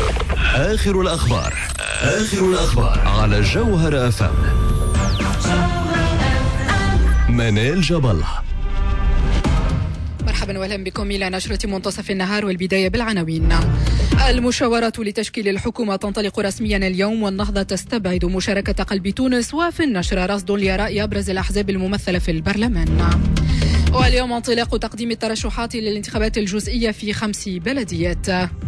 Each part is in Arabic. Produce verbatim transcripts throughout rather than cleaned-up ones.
آخر الأخبار آخر الأخبار على جوهر أف أم. منال جبل. مرحبا واهلا بكم إلى نشرة منتصف النهار، والبداية بالعناوين. المشاورات لتشكيل الحكومة تنطلق رسميا اليوم، والنهضة تستبعد مشاركة قلب تونس، وفي النشر رصد لآراء أبرز الأحزاب الممثلة في البرلمان. واليوم انطلاق تقديم الترشحات للانتخابات الجزئية في خمس بلديات.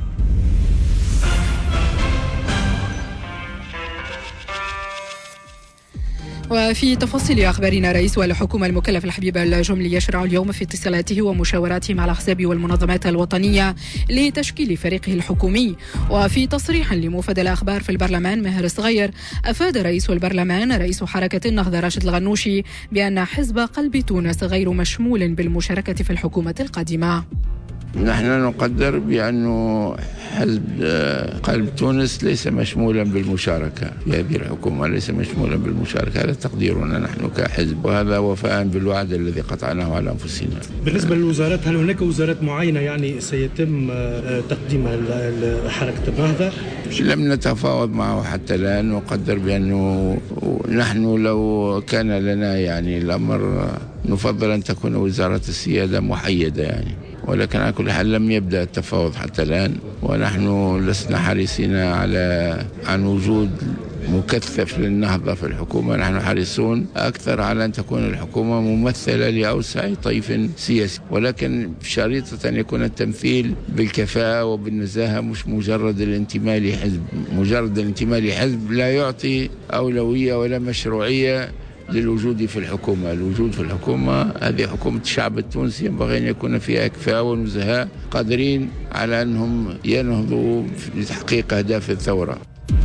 وفي تفاصيل أخبارنا، رئيس الحكومة المكلف الحبيب الجملي يشرع اليوم في اتصالاته ومشاوراته مع الأحزاب والمنظمات الوطنية لتشكيل فريقه الحكومي. وفي تصريح لموفد الأخبار في البرلمان ماهر صغير، أفاد رئيس البرلمان رئيس حركة النهضة راشد الغنوشي بأن حزب قلب تونس غير مشمول بالمشاركة في الحكومة القادمة. نحن نقدر بأنه حزب قلب تونس ليس مشمولا بالمشاركة في هذه الحكومة، ليس مشمولا بالمشاركة، هذا تقديرنا نحن كحزب، وهذا وفاء بالوعد الذي قطعناه على أنفسنا. بالنسبة للوزارات، هل هناك وزارات معينة يعني سيتم تقديمها لحركة النهضة؟ لم نتفاوض معه حتى الآن، نقدر بأنه نحن لو كان لنا يعني الأمر نفضل أن تكون وزارة السيادة محيدة يعني، ولكن على كل حال لم يبدأ التفاوض حتى الآن، ونحن لسنا حريصين على عن وجود مكثف للنهضة في الحكومة. نحن حريصون أكثر على أن تكون الحكومة ممثلة لأوسع طيف سياسي، ولكن شريطة أن يكون التمثيل بالكفاءة وبالنزاهة، مش مجرد الانتماء لحزب. مجرد الانتماء لحزب لا يعطي أولوية ولا مشروعية للوجود في الحكومة. الوجود في الحكومة هذه حكومة الشعب التونسي، ينبغي أن يكون فيها كفاءة ونزهاء قادرين على أنهم ينهضوا لتحقيق أهداف الثورة.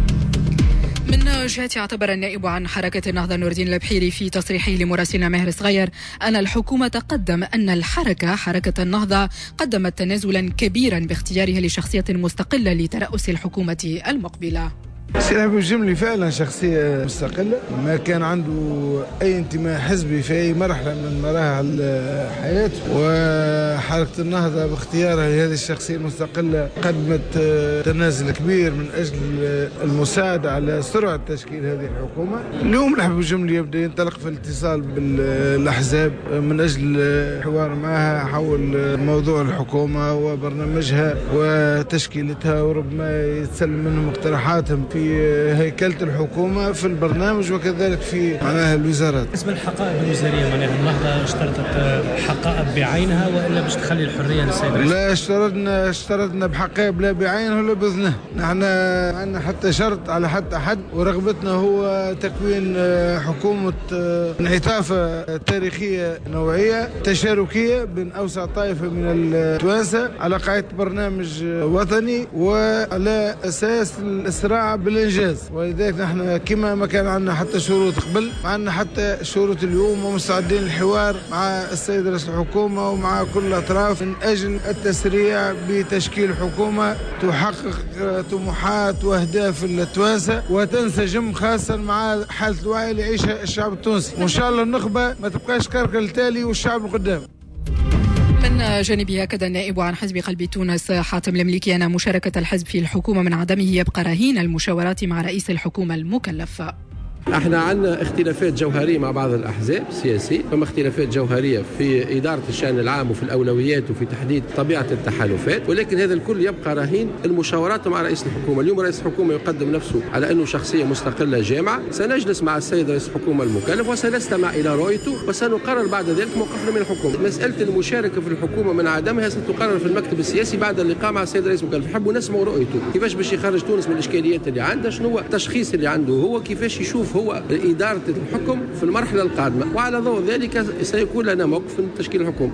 من جهته، اعتبر النائب عن حركة النهضة نور الدين البحيري في تصريحه لمراسلنا ماهر صغير أن الحكومة قدم أن الحركة حركة النهضة قدمت تنازلا كبيرا باختيارها لشخصية مستقلة لترأس الحكومة المقبلة. سي حبيب الجملي فعلا شخصية مستقلة، ما كان عنده أي انتماء حزبي في أي مرحلة من مراحل حياته، وحركة النهضة باختيارها لهذه الشخصية المستقلة قدمت تنازل كبير من أجل المساعدة على سرعة تشكيل هذه الحكومة. اليوم حبيب الجملي يبدأ ينطلق في الاتصال بالأحزاب من أجل حوار معها حول موضوع الحكومة وبرنامجها وتشكيلتها، وربما يتسلم منهم اقتراحاتهم في هيكلة الحكومة في البرنامج وكذلك في معناها الوزارات. بالنسبة للحقائب الوزارية، معناها النهضة اشترطت حقائب بعينها وإلا باش تخلي الحرية للسيد الرئيس؟ لا، اشترطنا اشترطنا بحقائب لا بعينه ولا بإذنه. نحن عندنا حتى شرط على حتى حد، ورغبتنا هو تكوين حكومة انعطاف تاريخية نوعية تشاركية بين أوسع طائفة من التوانسة على قاعدة برنامج وطني وعلى أساس الإسراع بالإنجاز. ولذلك نحن كما ما كان عندنا حتى شروط قبل، عندنا حتى شروط اليوم، ومستعدين للحوار مع السيد رئيس الحكومة ومع كل الأطراف من أجل التسريع بتشكيل حكومة تحقق طموحات وأهداف التوانسة وتنسجم خاصة مع حالة الوعي اللي يعيشها الشعب التونسي، وإن شاء الله النخبة ما تبقاش كركل التالي والشعب القدام. من جانبه أكد النائب عن حزب قلب تونس حاتم المليكي أن مشاركة الحزب في الحكومة من عدمه يبقى رهين المشاورات مع رئيس الحكومة المكلف. احنا عندنا اختلافات جوهريه مع بعض الاحزاب السياسيه، فما اختلافات جوهريه في اداره الشان العام وفي الاولويات وفي تحديد طبيعه التحالفات، ولكن هذا الكل يبقى رهين المشاورات مع رئيس الحكومه. اليوم رئيس الحكومه يقدم نفسه على انه شخصيه مستقله جامعه، سنجلس مع السيد رئيس الحكومه المكلف وسنستمع الى رؤيته وسنقرر بعد ذلك موقفنا من الحكومه. مساله المشاركه في الحكومه من عدمها ستقرر في المكتب السياسي بعد اللقاء مع السيد رئيس المكلف. نحبوا نسمعوا رؤيته، كيفاش باش يخرج تونس من الاشكاليات اللي عندها، شنو هو التشخيص اللي عنده هو، كيفاش يشوف هو إدارة الحكم في المرحلة القادمة، وعلى ضوء ذلك سيكون لنا موقف من تشكيل الحكومة.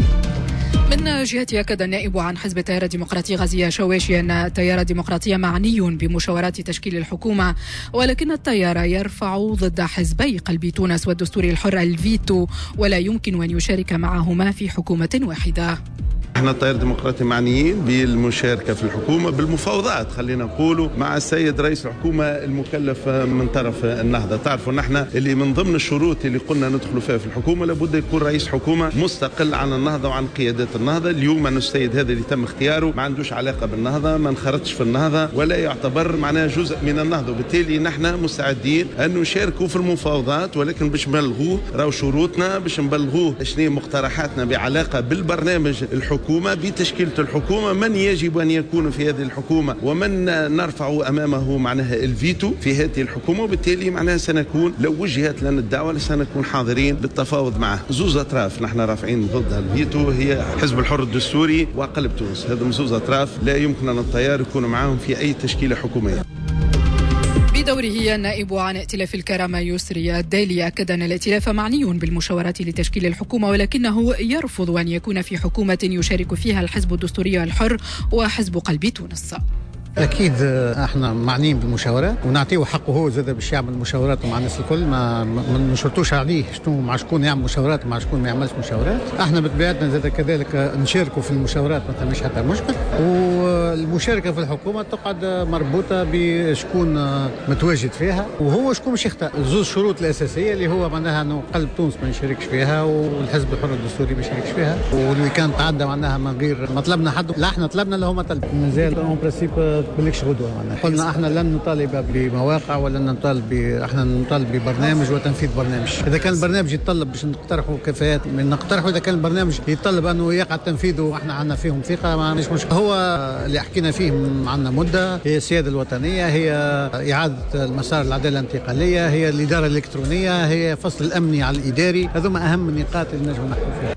من جهته أكد النائب عن حزب التيار الديمقراطي غازي شواشي أن التيار الديمقراطي معني بمشاورات تشكيل الحكومة، ولكن التيار يرفع ضد حزبي قلب تونس والدستور الحر الفيتو، ولا يمكن أن يشارك معهما في حكومة واحدة. احنا التيار الديمقراطي معنيين بالمشاركة في الحكومة بالمفاوضات، خلينا نقولوا مع السيد رئيس الحكومة المكلف من طرف النهضة. تعرفوا نحن اللي من ضمن الشروط اللي قلنا ندخلوا فيها في الحكومة لابد يكون رئيس حكومة مستقل عن النهضة وعن قيادات النهضة. النهضة. اليوم أن السيد هذا اللي تم اختياره ما عندوش علاقة بالنهضة، ما انخرطش في النهضة ولا يعتبر معناها جزء من النهضة، وبالتالي نحن مستعدين أن نشاركوا في المفاوضات، ولكن باش نبلغوه راو شروطنا، باش نبلغوه شنو مقترحاتنا بعلاقة بالبرنامج الحكومة، بتشكيلة الحكومة، من يجب أن يكون في هذه الحكومة ومن نرفع أمامه معناها الفيتو في هذه الحكومة. وبالتالي معناها سنكون لو وجهت لنا الدعوة سنكون حاضرين للتفاوض معه. زوز أطراف نحن رافعين ضدها الفيتو، هي حزب الحر الدستوري وقلب تونس. هذا زوز أطراف لا يمكن أن التيار يكون معهم في أي تشكيلة حكومية. بدوره النائب عن ائتلاف الكرامة يسري الدالي أكد أن الائتلاف معني بالمشاورات لتشكيل الحكومة، ولكنه يرفض أن يكون في حكومة يشارك فيها الحزب الدستوري الحر وحزب قلب تونس. أكيد احنا معنيين بالمشاورات ونعطيه حقه هو زاد باش يعمل مشاورات مع الناس الكل، ما ما نشرطوش عليه شنو مع شكون يعمل مشاورات ومع شكون ما يعملش مشاورات. احنا بطبيعتنا زاد كذلك نشاركوا في المشاورات ما ثماش حتى مشكل، والمشاركة في الحكومة تقعد مربوطة بشكون متواجد فيها وهو شكون باش يختار. زوج شروط الأساسية اللي هو معناها انه قلب تونس ما يشاركش فيها والحزب الحر الدستوري ما يشاركش فيها، واللي كان تعدى معناها من غير ما طلبنا حد، لا احنا طلبنا لا هما طلبوا. مازال اون برينسيپ بلكش غدوة معنا. قلنا احنا لن نطالب بمواقع ولا نطالب احنا نطالب ببرنامج وتنفيذ برنامج. اذا كان البرنامج يتطلب باش نقترحوا كفاءات من نقترحوا، اذا كان البرنامج يتطلب انه يقع تنفيذه واحنا عندنا فيهم ثقة ما عندناش مشكلة. هو اللي حكينا فيه عندنا مدة، هي السيادة الوطنية، هي إعادة المسار العدالة الانتقالية، هي الإدارة الإلكترونية، هي فصل الأمني على الإداري. هذوما أهم النقاط اللي نجم نحكي فيها.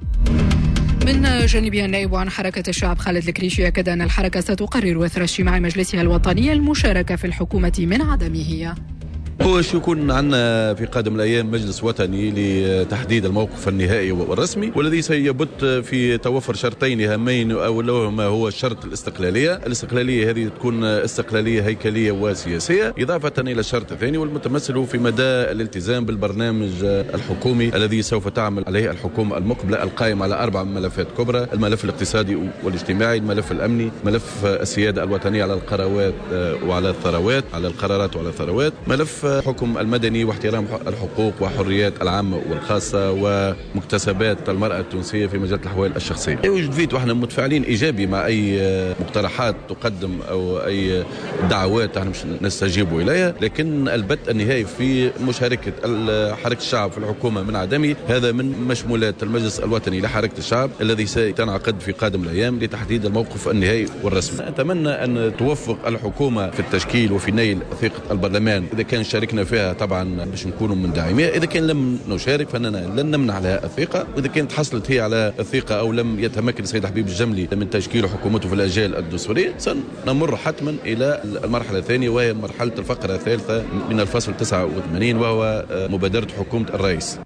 من جانبها النائب عن حركة الشعب خالد الكريشي أكد أن الحركة ستقرر أثر اجتماع مجلسها الوطني المشاركة في الحكومة من عدمه. هو شو يكون عندنا في قادم الأيام مجلس وطني لتحديد الموقف النهائي والرسمي، والذي سيبت في توفر شرطين هامين، أولهما هو شرط الاستقلالية. الاستقلالية هذه تكون استقلالية هيكلية وسياسية، إضافة إلى الشرط الثاني والمتمثل في مدى الالتزام بالبرنامج الحكومي الذي سوف تعمل عليه الحكومة المقبلة، القائم على أربع ملفات كبرى: الملف الاقتصادي والاجتماعي، الملف الأمني، ملف السيادة الوطنية على القرارات وعلى الثروات، على القرارات وعلى الثروات، ملف الحكم المدني واحترام الحقوق وحريات العامة والخاصة، ومكتسبات المرأة التونسية في مجال الأحوال الشخصية. يوجد فيت واحنا متفاعلين إيجابي مع أي مقترحات تقدم أو أي دعوات احنا مش نستجيب إليها، لكن البت النهائي في مشاركة حركة الشعب في الحكومة من عدمه هذا من مشمولات المجلس الوطني لحركة الشعب الذي سيتنعقد في قادم الأيام لتحديد الموقف النهائي والرسمي. أتمنى أن توفق الحكومة في التشكيل وفي نيل ثقة البرلمان. إذا كان شاركنا فيها طبعا باش نكونوا من داعمية، إذا كان لم نشارك فإننا لن نمنع عليها الثقة، وإذا كانت حصلت هي على الثقة أو لم يتمكن السيد حبيب الجملي من تشكيل حكومته في الأجيال الدستورية سنمر حتما إلى المرحلة الثانية، وهي مرحلة الفقرة الثالثة من الفصل تسعة وثمانين وهو مبادرة حكومة الرئيس.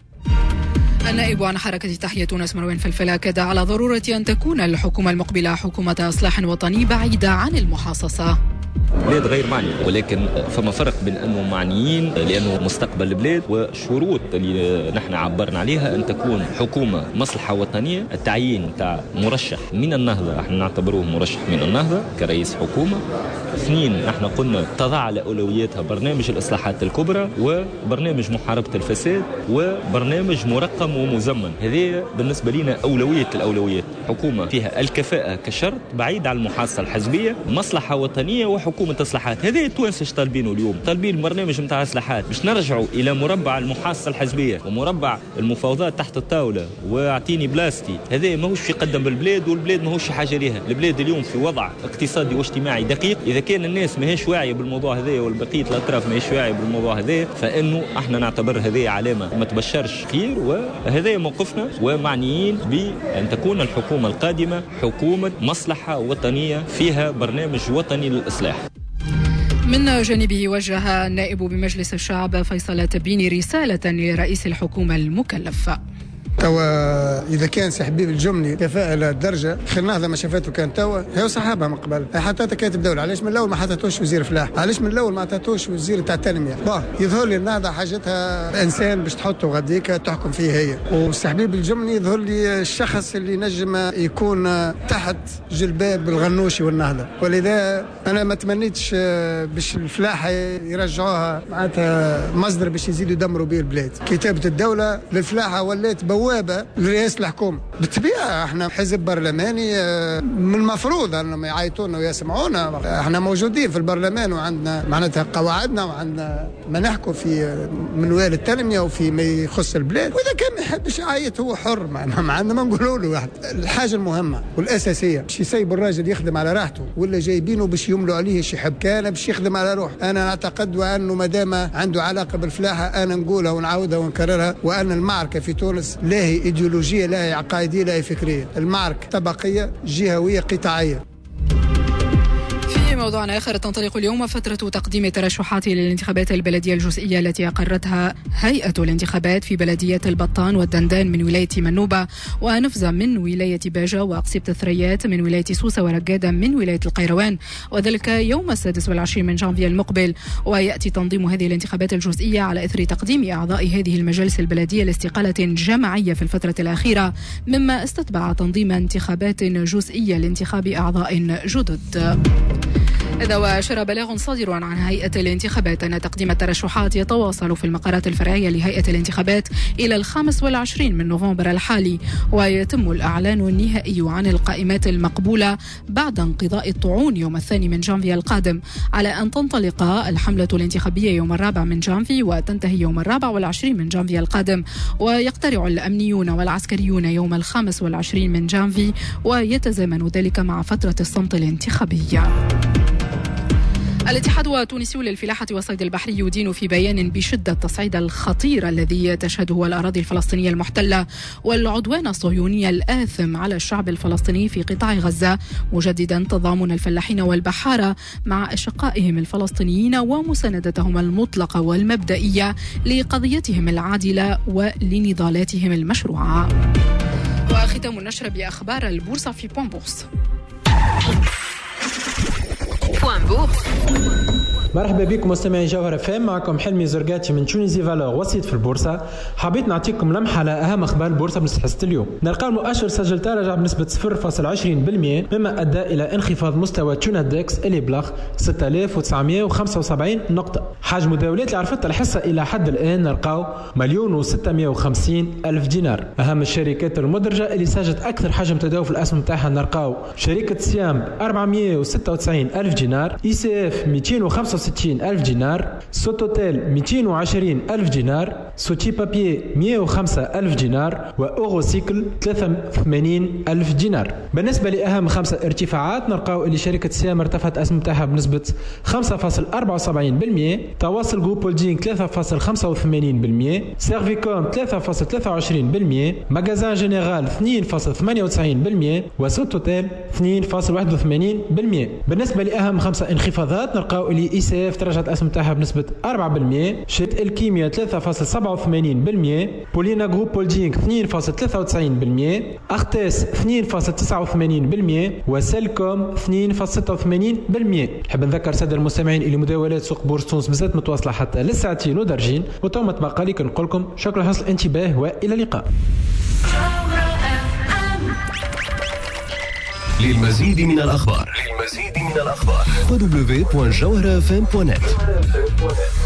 النائب عن حركة تحيا تونس مروان فلفل أكد على ضرورة أن تكون الحكومة المقبلة حكومة إصلاح وطني بعيدة عن المحاصصة. البلاد غير معني، ولكن فما فرق بين أنه معنيين لأنه مستقبل البلاد وشروط اللي نحن عبرنا عليها أن تكون حكومة مصلحة وطنية. التعيين تاع مرشح من النهضة احنا نعتبروه مرشح من النهضة كرئيس حكومة. اثنين نحن قلنا تضع على أولوياتها برنامج الإصلاحات الكبرى وبرنامج محاربة الفساد وبرنامج مرقم ومزمن. هذه بالنسبة لنا أولوية الأولويات، حكومة فيها الكفاءة كشرط بعيد عن المحاصصة الحزبية، مصلحة وطنية وحكومة إصلاحات. هذه التوانسة طالبينه اليوم، طالبين برنامج متاع إصلاحات باش نرجعوا إلى مربع المحاصصة الحزبية ومربع المفاوضات تحت الطاولة واعطيني بلاستي. هذا ماهوش يقدم بالبلاد، والبلاد ماهوش حاجة ليها. البلاد اليوم في وضع اقتصادي واجتماعي دقيق، إذا كان الناس ماهيش واعية بالموضوع هذا والبقية الأطراف ماهيش واعية بالموضوع هذا فإنه احنا نعتبر هذه علامة ما تبشرش خير، وهذا موقفنا ومعنيين بأن تكون الحكومة القادمة حكومة مصلحة وطنية فيها برنامج وطني للإصلاح. من جانبه وجه النائب بمجلس الشعب فيصل تبيني رسالة لرئيس الحكومة المكلف. توا إذا كان سي حبيب الجملي كفاءة للدرجة خير نهضة ما شافته كان توا هي صحابها من قبل حتى كاتب دولة. علاش من الأول ما حطيتوش وزير فلاح؟ علاش من الأول ما عطيتوش وزير تاع التنمية؟ باه يظهر لي النهضة حاجتها إنسان باش تحطه غاديك تحكم فيه هي، وسي حبيب الجملي يظهر لي الشخص اللي نجم يكون تحت جلباب الغنوشي والنهضة. ولذا أنا ما تمنيتش باش الفلاحة يرجعوها معناتها مصدر باش يزيدوا يدمروا به البلاد. كتابة الدولة للفلاحة ولات بوابة نوابه لرئاسه الحكومه. بالطبيعه احنا حزب برلماني من المفروض انهم يعيطونا ويسمعونا. احنا موجودين في البرلمان وعندنا معناتها قواعدنا وعندنا ما نحكوا في منوال التنميه وفي ما يخص البلاد، واذا كان ما يحبش يعيط هو حر، ما عندنا ما نقولوا له واحد. الحاجه المهمه والاساسيه باش يسيب الراجل يخدم على راحته ولا جايبينه باش يملوا عليه ايش يحب، كان باش يخدم على روح. انا اعتقد وانه ما دام عنده علاقه بالفلاحه انا نقولها ونعاودها ونكررها، وان المعركه في تونس لا هي ايديولوجيه لا هي عقائديه لا هي فكريه، المعركه طبقيه جهويه قطاعيه. في موضوع آخر، تنطلق اليوم فترة تقديم الترشحات للانتخابات البلدية الجزئية التي أقرتها هيئة الانتخابات في بلدية البطان والدندان من ولاية منوبة، ونفزة من ولاية باجة، وأقصيبة الثريات من ولاية سوسة، ورقادة من ولاية القيروان، وذلك يوم السادس والعشرين من جانفي المقبل. ويأتي تنظيم هذه الانتخابات الجزئية على إثر تقديم أعضاء هذه المجالس البلدية لاستقالة جماعية في الفترة الأخيرة، مما استتبع تنظيم انتخابات جزئية لانتخاب أعضاء جدد. هذا وأشار بلاغ صادر عن هيئة الانتخابات أن تقديم الترشحات يتواصل في المقرات الفرعية لهيئة الانتخابات إلى الخامس والعشرين من نوفمبر الحالي، ويتم الإعلان النهائي عن القائمات المقبولة بعد انقضاء الطعون يوم الثاني من جانفي القادم، على أن تنطلق الحملة الانتخابية يوم الرابع من جانفي وتنتهي يوم الرابع والعشرين من جانفي القادم، ويقترع الأمنيون والعسكريون يوم الخامس والعشرين من جانفي، ويتزامن ذلك مع فترة الصمت الانتخابية. الاتحاد التونسي للفلاحة والصيد البحري يدين في بيان بشدة التصعيد الخطير الذي تشهده الأراضي الفلسطينية المحتلة والعدوان الصهيوني الآثم على الشعب الفلسطيني في قطاع غزة، مجددا تضامن الفلاحين والبحارة مع أشقائهم الفلسطينيين ومساندتهم المطلقة والمبدئية لقضيتهم العادلة ولنضالاتهم المشروعة. وختام النشر بأخبار البورصة في بوان بورس. بوان بورس. مرحبا بكم مستمعي جوهر فام، معكم حلمي زرقاتي من تونيزي فالور وسيط في البورصه. حبيت نعطيكم لمحه على اهم اخبار البورصه من حصه اليوم. نلقاو المؤشر سجل تراجع بنسبه صفر فاصلة عشرين بالمئة، مما ادى الى انخفاض مستوى تونادكس اللي بلغ ستة آلاف وتسعمئة وخمسة وسبعين نقطه. حجم المداولات اللي عرفتها الحصه الى حد الان نلقاو مليون وستمئة وخمسين الف دينار. اهم الشركات المدرجه اللي سجلت اكثر حجم تداول في الاسهم تاعها نلقاو شركه سيام أربعمئة وستة وتسعين الف دينار، اي سي اف مئتين وخمسة وستين ألف دينار، سوتوتيل مئتين وعشرين ألف دينار، سوتي بابيي مئة وخمسة ألف دينار، وأوروسيكل ثلاثة وثمانين ألف دينار. بالنسبة لأهم خمسة ارتفاعات نلقاو اللي شركة سيام ارتفعت أسهم تاعها بنسبة خمسة فاصلة أربعة وسبعين بالمئة، تواصل جروب هولدينغ ثلاثة فاصلة خمسة وثمانين بالمئة، سيرفيكوم ثلاثة فاصلة ثلاثة وعشرين بالمئة، ماغازان جنرال اثنين فاصلة ثمانية وتسعين بالمئة، وسوتوتيل اثنين فاصلة واحد وثمانين بالمئة. بالنسبة لأهم خمسة انخفاضات نلقاو اللي اي سي اف تراجعت الاسهم تاعها بنسبة أربعة بالمئة، شركة الكيمياء ثلاثة فاصلة سبعة وثمانين بالمئة، بولينا جروب هولدينغ اثنين فاصلة ثلاثة وتسعين بالمئة، اختاس اثنين فاصلة تسعة وثمانين بالمئة، وسيلكوم اثنين فاصلة ستة وثمانين بالمئة. نحب نذكر سادة المستمعين اللي مداولات سوق بورصة تونس مازالت متواصلة حتى للساعتين ودرجين، وتو ما تبقى لي نقول لكم شكرا حسن الانتباه والى اللقاء. للمزيد من الأخبار للمزيد من الأخبار دبليو دبليو دبليو دوت جوهرة اف ام دوت نت.